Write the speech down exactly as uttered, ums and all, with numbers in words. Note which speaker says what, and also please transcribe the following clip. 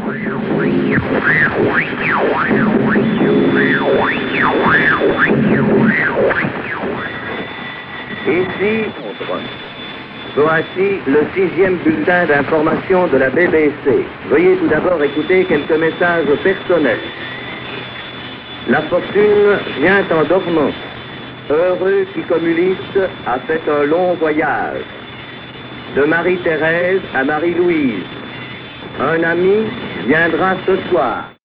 Speaker 1: Ici, voici le sixième bulletin d'information de la B B C. Veuillez tout d'abord écouter quelques messages personnels. La fortune vient en dormant. Heureux qui communiste a fait un long voyage. De Marie-Thérèse à Marie-Louise. Un ami viendra ce soir.